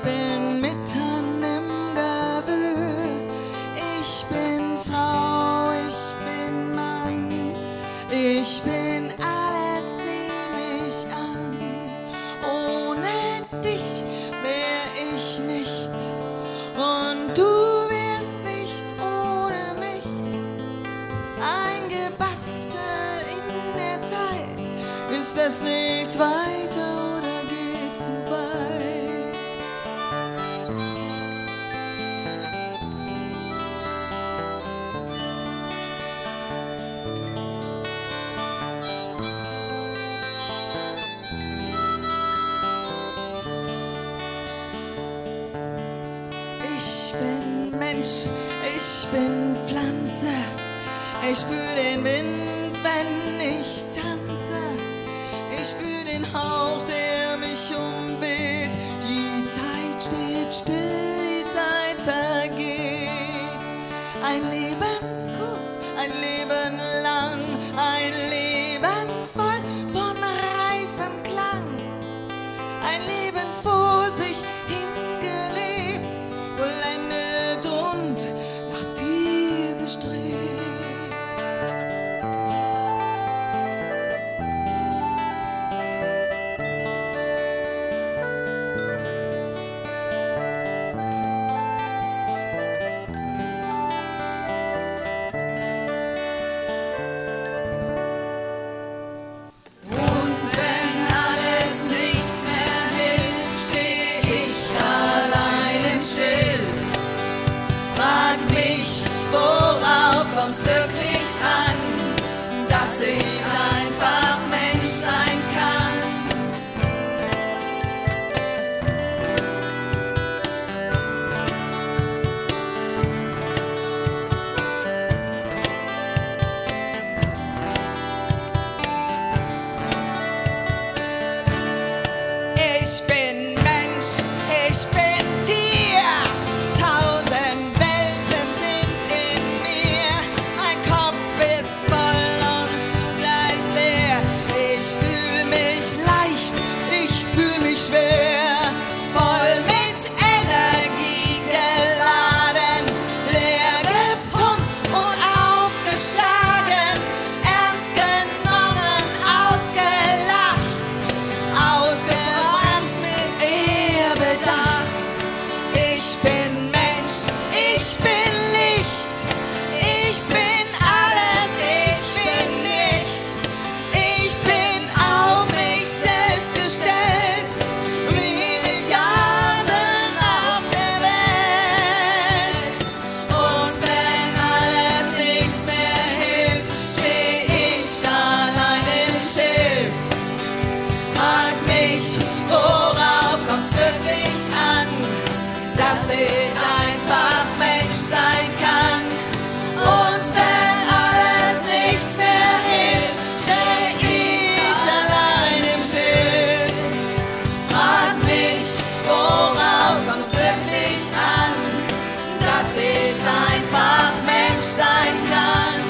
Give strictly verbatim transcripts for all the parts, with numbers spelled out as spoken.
bin mitten im Gewühl. Ich bin Frau, ich bin Mann. Ich bin alles, sieh mich an. Ohne dich wär ich nicht. Und du wärst nicht ohne mich. Eingebastelt in der Zeit. Ist es nichts weiter oder geht zu weit? Ich bin Mensch, ich bin Pflanze. Ich spür den Wind, wenn ich tanze. Ich spür den Hauch, der mich umweht. Die Zeit steht still, die Zeit vergeht. Ein Leben kurz, ein Leben lang, ein Leben voll von reifem Klang. Ein Leben vor sich hingelebt, vollendet und nach viel gestrebt. Und wenn alles nichts mehr hilft, steh ich allein im Schild. Frag mich, worauf kommt's wirklich an, dass ich einfach Mensch sein kann. Ich bin Mensch, ich bin Tier. Tausend Welten sind in mir. Mein Kopf ist voll und zugleich leer. Ich fühl mich leicht, ich fühl mich schwer. Voll mit Energie geladen, leer gepumpt und aufgeschlagen. Ernst genommen, ausgelacht, ausgebrannt mit Ehrbedacht. Ich bin Mensch, ich bin Licht. Ich bin alles, ich bin nichts. Ich bin auf mich selbst gestellt, wie Milliarden auf der Welt. Und wenn alles nichts mehr hilft, steh ich allein im Schiff. Frag mich, worauf kommt's wirklich an, dass ich einfach Mensch sein kann. Und wenn alles nichts mehr hilft, steh ich allein im Schiff. Frag mich, worauf kommt's wirklich an, dass ich einfach Mensch sein kann.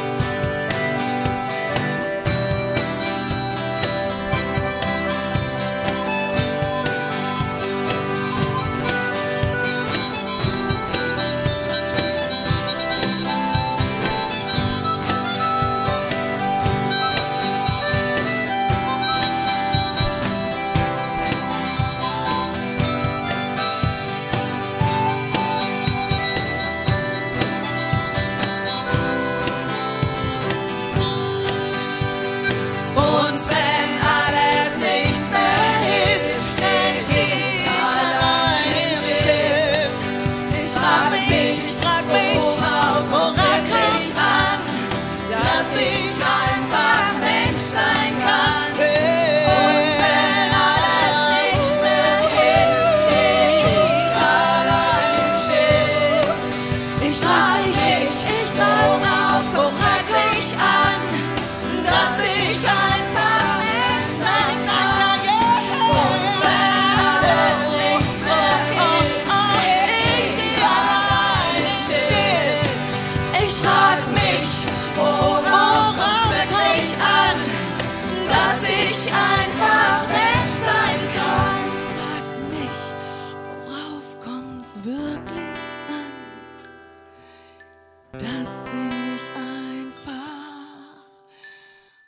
Und wenn alles nichts mehr hilft, steh ich allein im Schiff. Ich frag mich, frag mich, woran komm ich an, dass ich einfach Mensch sein kann. Und wenn alles nichts mehr hilft, steh ich allein im Schiff. Ich frag mich, worauf kommt's wirklich an, dass ich einfach Mensch sein kann. Und wenn alles nichts mehr hilft, steh ich allein im Schiff. Ich frag mich, worauf kommt's wirklich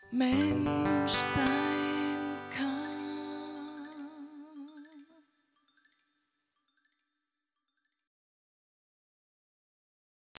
Mensch sein.